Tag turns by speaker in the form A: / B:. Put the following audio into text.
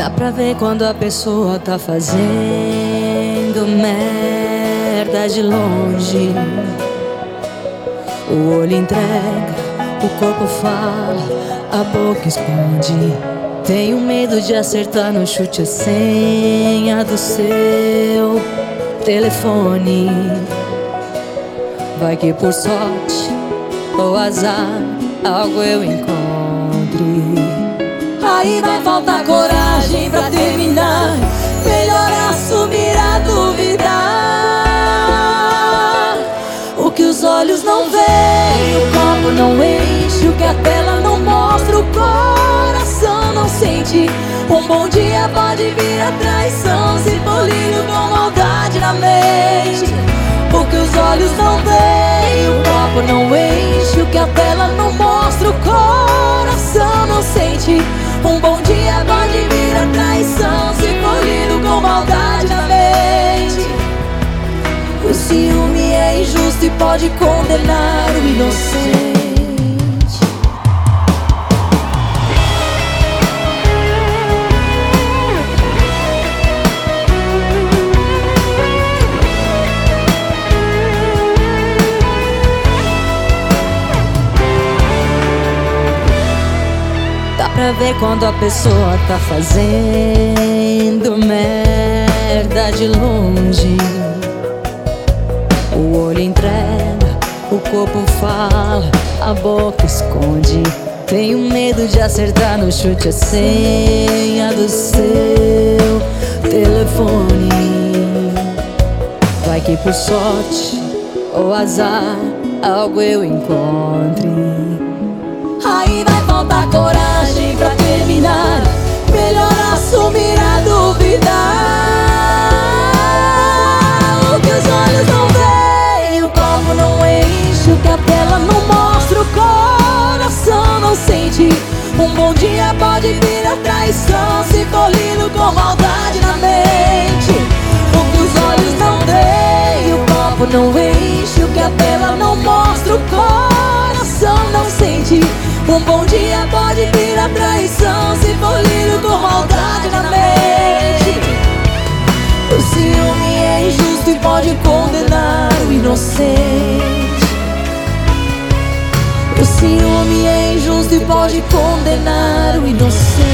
A: Dá pra ver quando a pessoa tá fazendo merda de longe. O olho entrega, o corpo fala, a boca esconde. Tenho medo de acertar no chute a senha do seu telefone. Vai que por sorte ou azar algo eu encontre. Aí vai faltar coragem pra terminar. Melhor assumir a duvidar. O que os olhos não veem, o copo não enche. O que a tela não mostra, o coração não sente. Um bom dia pode vir a traição, se for lindo com maldade na mente. O que os olhos não veem, o copo não enche. O que a tela não mostra, o coração não sente. Um bom dia pode vir a traição, se for lindo com maldade na mente. O ciúme é injusto e pode condenar o inocente. Dá pra ver quando a pessoa tá fazendo merda de longe. O olho entrega, o corpo fala, a boca esconde. Tenho medo de acertar no chute a senha do seu telefone. Vai que por sorte ou azar algo eu encontre. Aí vai faltar coragem pra terminar. Melhor assumir a duvidar. O que os olhos não veem, o copo não enche. O que a tela não mostra, o coração não sente. Um bom dia pode vir a traição, se for lindo com maldade na mente. O que os olhos não veem, o copo não enche. O que a tela não mostra, o coração não sente. Um bom dia pode vir a traição, se for lindo com maldade na mente. O ciúme é injusto e pode condenar o inocente. O ciúme é injusto e pode condenar o inocente.